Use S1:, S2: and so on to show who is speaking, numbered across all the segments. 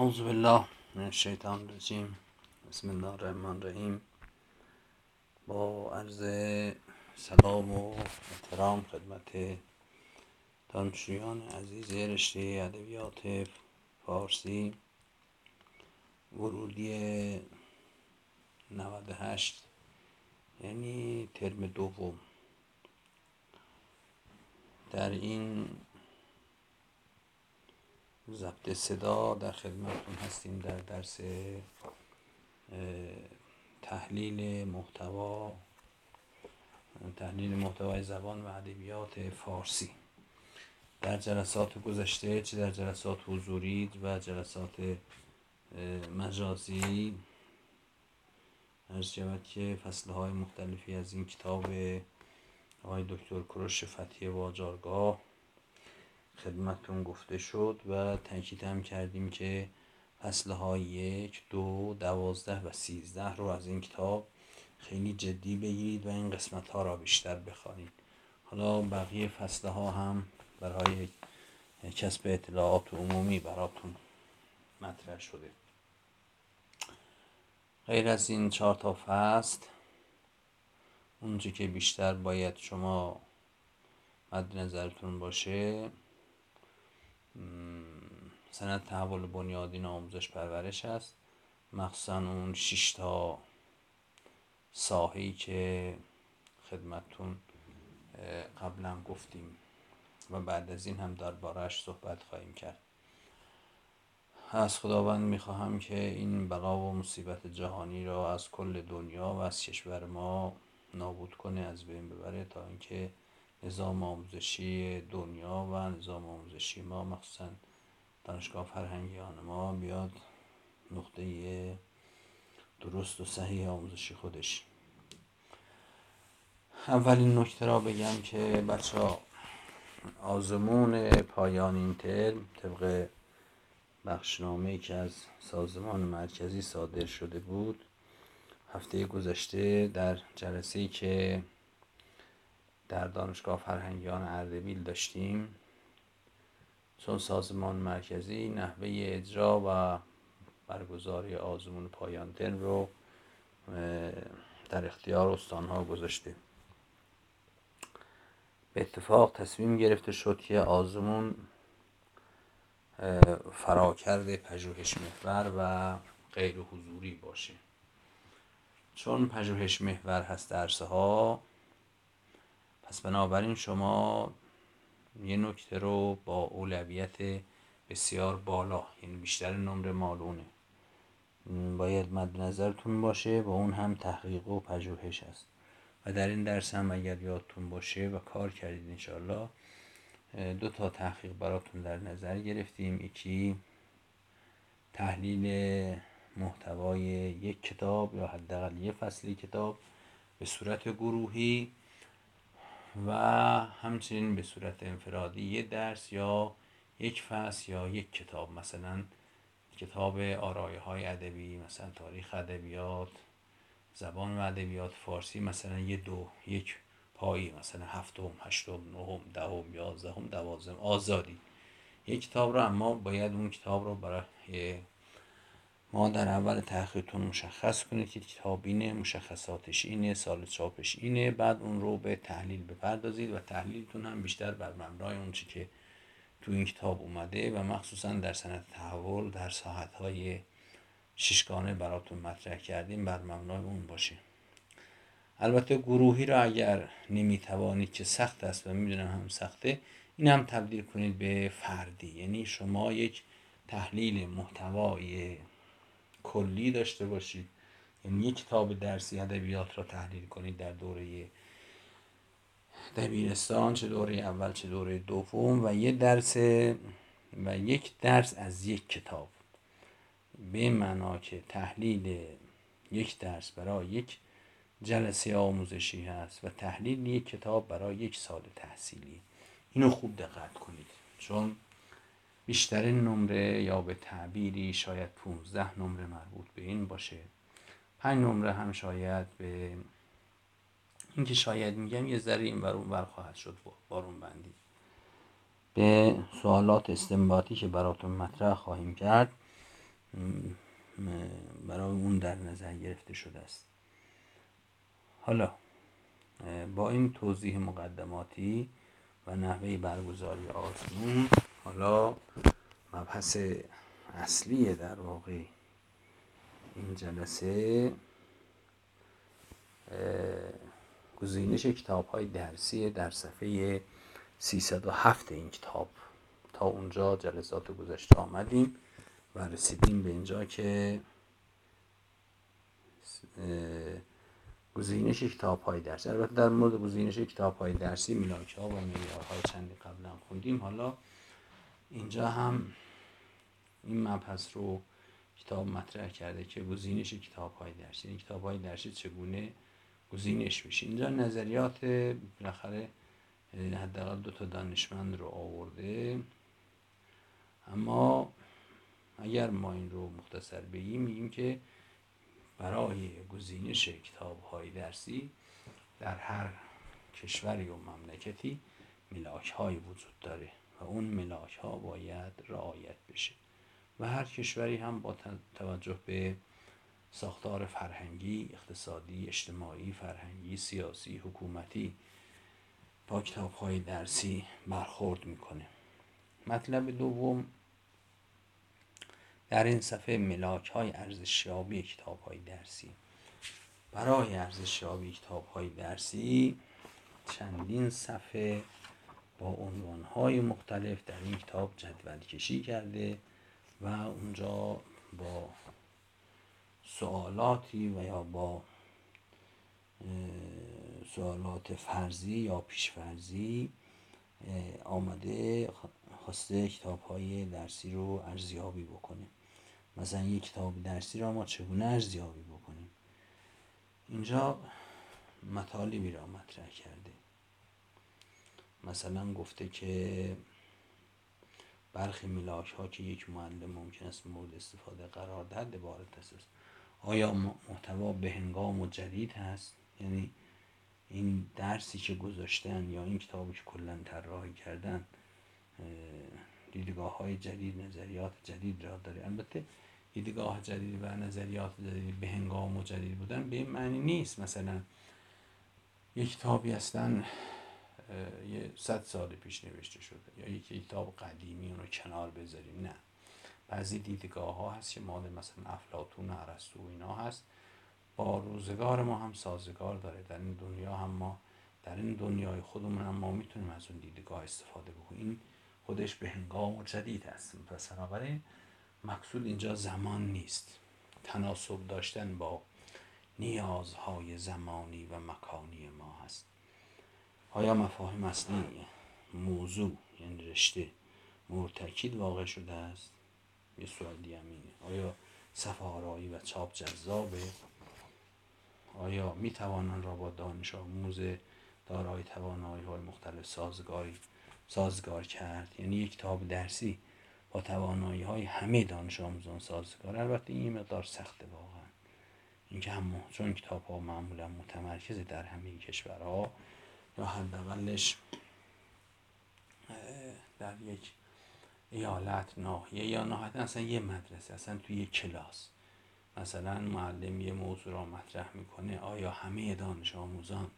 S1: اعوذ بالله من الشیطان الرجیم. بسم الله الرحمن الرحیم. با عرض سلام و احترام خدمت دانشجویان عزیز رشته ادبیات فارسی ورودی 98، یعنی ترم دوم، در این ضبط صدا در خدمتتون هستیم در درس تحلیل محتوای زبان و ادبیات فارسی. در جلسات گذشته، چه در جلسات حضوری و جلسات مجازی، عرض شود که فصلهای مختلفی از این کتاب آقای دکتر کوروش فتحی واجارگاه خدمتتون گفته شد و تاکید هم کردیم که فصلهای 1، 2، 12 و 13 رو از این کتاب خیلی جدی بگیرید و این قسمت ها را بیشتر بخوانید. حالا بقیه فصلها هم برای کسب اطلاعات عمومی براتون مطرح شده. غیر از این 4 تا فصل، اونچه که بیشتر باید شما مد نظرتون باشه سند تحول بنیادین آموزش پرورش است، مخصوصا اون 6 تا ساحه‌ای که خدمتتون قبلا گفتیم و بعد از این هم درباره‌اش صحبت خواهیم کرد. از خداوند میخواهم که این بلا و مصیبت جهانی را از کل دنیا و از کشور ما نابود کنه، از بین ببره، تا اینکه نظام آموزشی دنیا و نظام آموزشی ما، مخصوصا دانشگاه فرهنگیان ما، بیاد نقطه درست و صحیح آموزشی خودش. اولین نکته را بگم که بچه‌ها، آزمون پایان این ترم طبق بخشنامه‌ای که از سازمان مرکزی صادر شده بود، هفته گذشته در جلسه‌ای که در دانشگاه فرهنگیان اردبیل داشتیم، چون سازمان مرکزی نحوه اجرا و برگزاری آزمون پایان ترم رو در اختیار استان‌ها گذاشته، به اتفاق تصمیم گرفته شد که آزمون فراکرد پژوهش محور و غیر حضوری باشه. چون پژوهش محور هست درسه ها، پس بنابراین شما یه نکته رو با اولویت بسیار بالا، یعنی بیشتر نمره مالونه، باید مد نظرتون باشه و اون هم تحقیق و پژوهش است. و در این درس هم اگر یادتون باشه و کار کردید انشاءالله، 2 تا تحقیق براتون در نظر گرفتیم. یکی تحلیل محتوای یک کتاب یا حداقل یه فصل کتاب به صورت گروهی و همچنین به صورت انفرادی یه درس یا یک فصل یا یک کتاب، مثلا کتاب آرایه‌های ادبی، مثلا تاریخ ادبیات، زبان و ادبیات فارسی، مثلا یک پایی، مثلا 7م، 8م، 9م، 10م، 11م، 12م آزادی یک کتاب رو. اما باید اون کتاب رو برای ما در اول تحقیقتون مشخص کنید که کتاب اینه، مشخصاتش اینه، سال چاپش اینه، بعد اون رو به تحلیل بپردازید و تحلیلتون هم بیشتر بر مبنای اون چی که تو این کتاب اومده و مخصوصا در سند تحول در ساعت‌های 6گانه براتون مطرح کردیم بر مبنای اون باشه. البته گروهی را اگر نمیتوانید، که سخت است و میدونم هم سخته، این هم تبدیل کنید به فردی، یعنی شما یک تحلیل محتوای کلی داشته باشید، یعنی یک کتاب درسی ادبیات را تحلیل کنید در دوره دبیرستان، چه دوره اول چه دوره دوم، و یک درس از یک کتاب، به معنا که تحلیل یک درس برای یک جلسه آموزشی هست و تحلیل یک کتاب برای یک سال تحصیلی. اینو خوب دقت کنید، چون بیشترین نمره، یا به تعبیری شاید 15 نمره مربوط به این باشه، 5 نمره هم شاید به این که شاید میگم یه ذره این ور اون ور خواهد شد بارون بندی، به سوالات استنباطی که براتون مطرح خواهیم کرد برای اون در نظر گرفته شده است. حالا با این توضیح مقدماتی و نحوه برگزاری آزمون، حالا مبحث اصلی در واقع این جلسه گزینش کتاب‌های درسی در صفحه 307 این کتاب. تا اونجا جلسات گذشته آمدیم و رسیدیم به اینجا که گزینش کتاب‌های درسی. البته در مورد گزینش کتاب‌های درسی ملاک‌ها و معیارهای چندی قبلا خوندیم. حالا اینجا هم این مبحث رو کتاب مطرح کرده که گزینش کتاب‌های درسی، یعنی کتاب‌های درسی چگونه گزینش میشه. اینجا نظریات بالاخره حداقل 2 دانشمند رو آورده، اما اگر ما این رو مختصر بگیم میگیم که برای گزینش کتاب‌های درسی در هر کشوری و مملکتی ملاک‌هایی وجود داره و اون ملاک‌ها باید رعایت بشه و هر کشوری هم با توجه به ساختار فرهنگی، اقتصادی، اجتماعی، فرهنگی، سیاسی، حکومتی با کتاب‌های درسی برخورد میکنه. مطلب دوم در این صفحه ملاک‌های ارزشیابی کتاب‌های درسی. برای ارزشیابی کتاب‌های درسی چندین صفحه با عنوان‌های مختلف در این کتاب جدول کشی کرده و اونجا با سوالاتی و یا با سوالات فرضی یا پیش‌فرضی آمده خواسته کتاب‌های درسی رو ارزیابی بکنه. مثلا یک کتاب درسی را ما چگونه ارزیابی بکنیم؟ اینجا مطالبی را مطرح کرده. مثلا گفته که برخی ملاک‌ها که یک معلم ممکن است مورد استفاده قرار دهد عبارت است: آیا محتوا به هنگام و جدید هست؟ یعنی این درسی که گذاشتن یا این کتابی که کلاً طراحی کردن دیدگاه‌های جدید، نظریات جدید را داره. البته دیدگاه جدید و نظریات جدید به هنگام و جدید بودن به این معنی نیست مثلا یک کتابی اصلا 100 سال پیش نوشته شده یا یک کتاب قدیمی اون رو کنار بذاریم. نه، بعضی دیدگاه ها هست که مال مثلا افلاطون و ارسطو اینا هست، با روزگار ما هم سازگار داره. در این دنیا هم ما در این دنیای خودمون هم ما میتونیم از اون دیدگاه استفاده بکنیم. این خودش به هنگام و جدید هست. پس بنابراین مقصود اینجا زمان نیست، تناسب داشتن با نیازهای زمانی و مکانی ما هست. آیا مفاهیم اصلی موضوع یعنی رشته مورد تاکید واقع شده است؟ یه سوال دیگه اینه. آیا صفحه آرایی و چاپ جذابه؟ آیا می توانند را با دانش آموز دارای توانایی‌های مختلف سازگار کرد؟ یعنی یک کتاب درسی با توانایی‌های همه دانش آموزان سازگار. البته این مقدار سخته واقعا، اینکه هم چون کتاب‌ها معمولا متمرکز در همه کشورها یا حداقلش در یک ایالت، ناحیه یا نهایتا اصلا یه مدرسه، اصلا توی یک کلاس مثلا معلم یه موضوع را مطرح میکنه، آیا همه دانش آموزان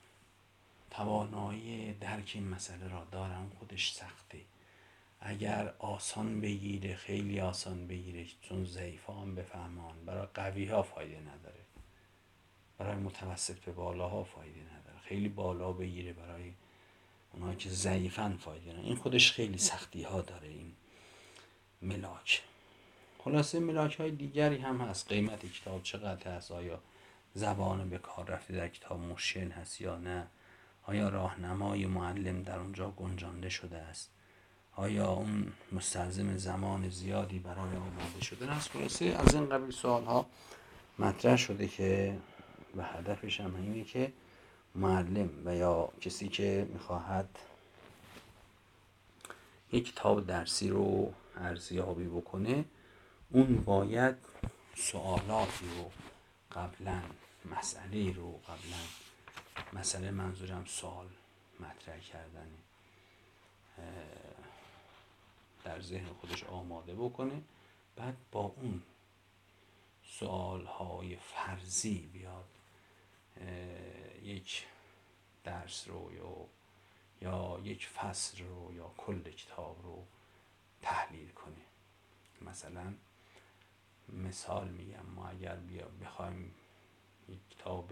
S1: توانایی درک این مسئله را دارن؟ خودش سخته. اگر آسان بگیره، خیلی آسان بگیره چون ضعیفا هم بفهمان، برای قوی ها فایده نداره، برای متوسط به بالاها فایده نداره. خیلی بالا بگیره برای اونها که ضعیفن فایده نداره. این خودش خیلی سختی ها داره این ملاک. خلاصه ملاک های دیگری هم هست. قیمت کتاب چقدر هست؟ آیا زبان به کار رفته در کتاب مشکل هست یا نه؟ آیا راهنمای معلم در اونجا گنجانده شده است؟ آیا اون مستلزم زمان زیادی برای آماده شده است؟ خلاصه از این قبیل سوال ها مطرح شده که و هدفش هم اینه که معلم و یا کسی که میخواهد یک کتاب درسی رو ارزیابی بکنه، اون باید سوالاتی رو قبلا، مسئله منظورم سوال مطرح کردنه، در ذهن خودش آماده بکنه بعد با اون سوالهای فرضی بیاد یک درس رو یا یک فصل رو یا کل کتاب رو تحلیل کنه. مثلا مثال میگم، ما اگر بخوایم یک کتاب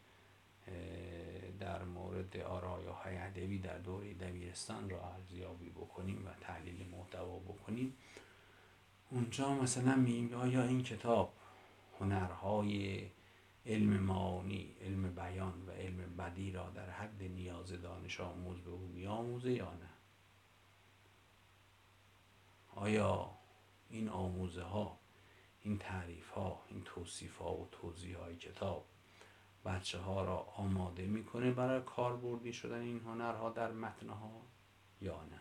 S1: در مورد آرایه‌های ادبی در دوره دبیرستان را ارزیابی بکنیم و تحلیل محتوا بکنیم، اونجا مثلا میگیم آیا این کتاب هنرهای علم معانی، علم بیان و علم بدی را در حد نیاز دانش آموز به او می‌آموزه یا نه؟ آیا این آموزه ها، این تعریف ها، این توصیف ها و توضیح های کتاب بچه ها را آماده میکنه برای کاربردی شدن این هنرها در متنها یا نه؟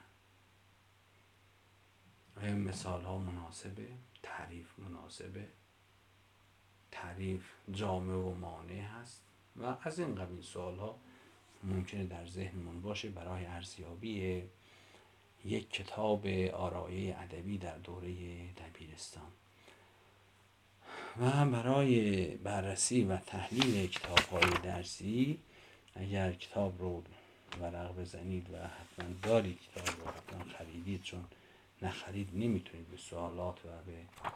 S1: آیا مثال ها مناسبه؟ تعریف مناسبه؟ تعریف جامع و مانع هست؟ و از این قبیل سوال ها ممکنه در ذهنمون باشه برای ارزیابی یک کتاب آرایه ادبی در دوره دبیرستان. و برای بررسی و تحلیل کتاب‌های درسی، اگر کتاب رو ورق بزنید و حتما دارید کتاب رو حتما خریدید، چون نخرید نمیتونید به سوالات و به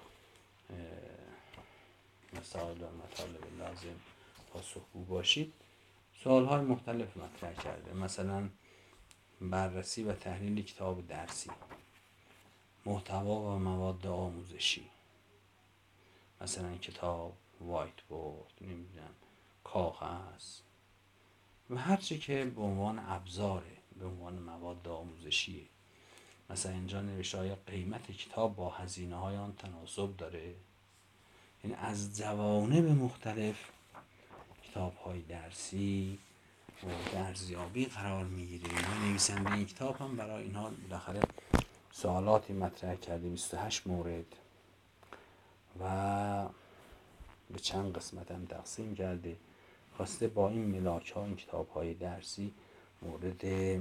S1: مسائل و مطالب لازم پاسخگو باشید. سوال‌های مختلف مطرح کرده، مثلا بررسی و تحلیل کتاب درسی، محتوا و مواد آموزشی، مثلا کتاب، وایت بورد، نمیدونم کاغذ و هر چی که به عنوان ابزاره، به عنوان مواد آموزشیه. مثلا اینجا نوشته آیا قیمت کتاب با هزینه های آن تناسب داره؟ یعنی از جوانب مختلف کتاب های درسی مورد ارزیابی قرار میگیره. نویسنده این کتاب هم برای اینها بالاخره سوالاتی مطرح کرده، 28 مورد، و به چند قسمت هم تقسیم کرده، خواسته با این ملاک ها، این کتاب های درسی مورد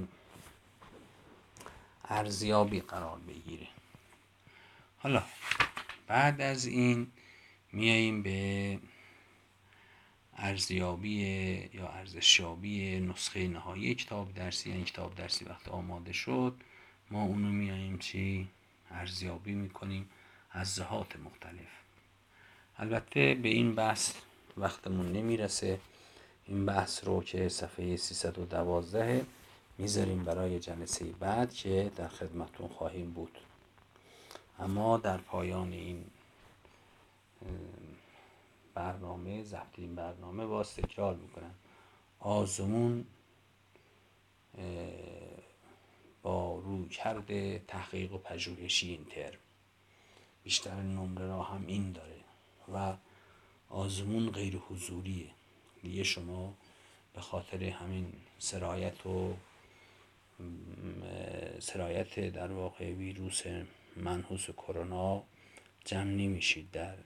S1: ارزیابی قرار بگیره. حالا بعد از این میاییم به ارزیابی یا ارزشیابی نسخه نهایی کتاب درسی. یعنی کتاب درسی وقتی آماده شد، ما اونو میاییم ارزیابی میکنیم از جهات مختلف. البته به این بحث وقتمون نمیرسه، این بحث رو که صفحه 312 میذاریم برای جلسه بعد که در خدمتون خواهیم بود. اما در پایان این برنامه، ضبط این برنامه باز تکرار میکنم، آزمون با رویکرد تحقیق و پژوهشی این ترم بیشتر نمره را هم این داره و آزمون غیر حضوریه. دیگه شما به خاطر همین سرایت در واقع ویروس منحوس کرونا جمع نمیشید در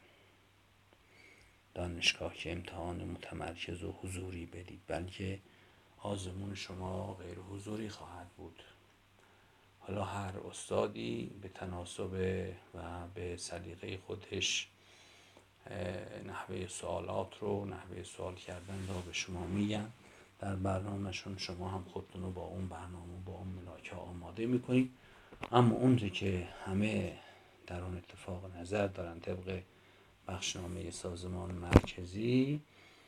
S1: دانشگاه که امتحان متمرکز و حضوری بدید، بلکه آزمون شما غیر حضوری خواهد بود. حالا هر استادی به تناسب و به سلیقه خودش نحوه سوالات رو، نحوه سوال کردن رو به شما میگن در برنامهشون. شما هم خودتون رو با اون برنامه، با اون ملاکه آماده میکنید. اما اونجا که همه در اون اتفاق نظر دارن طبق بخشنامه سازمان مرکزی،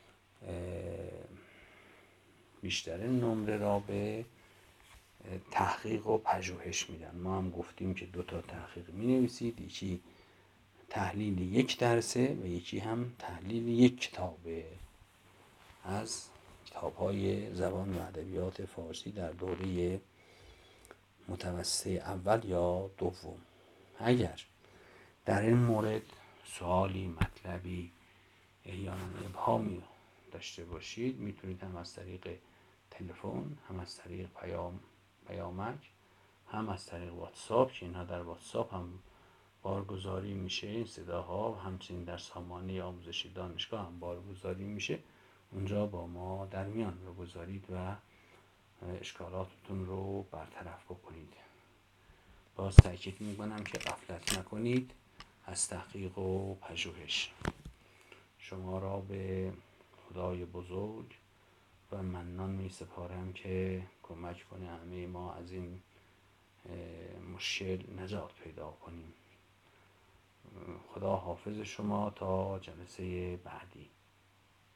S1: بیشتر نمره را به تحقیق و پژوهش میدن. ما هم گفتیم که 2 تحقیق می-نویسید، یکی تحلیل یک درسه و یکی هم تحلیل یک کتابه از کتاب‌های زبان و ادبیات فارسی در دوره متوسطه اول یا دوم. اگر در این مورد سوالی، مطلبی، احیانا ابهامی داشته باشید، میتونید هم از طریق تلفن، هم از طریق پیامک، هم از طریق واتساپ، که اینها در واتساپ هم بارگذاری میشه این صداها، و همچنین در سامانه آموزشی دانشگاه هم بارگذاری میشه، اونجا با ما در میان بگذارید و اشکالاتتون رو برطرف بکنید. باز تاکید میکنم که غفلت نکنید از تحقیق و پژوهش. شما را به خدای بزرگ و منان می سپارم که کمک کنه همه ما از این مشکل نجات پیدا کنیم. خدا حافظ شما تا جلسه بعدی.